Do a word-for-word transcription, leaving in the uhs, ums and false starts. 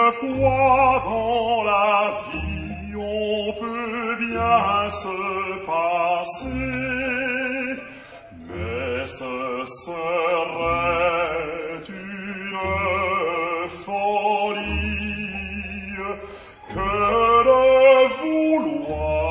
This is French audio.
Quelquefois dans la vie on peut bien se passer, mais ce serait une folie que de vouloir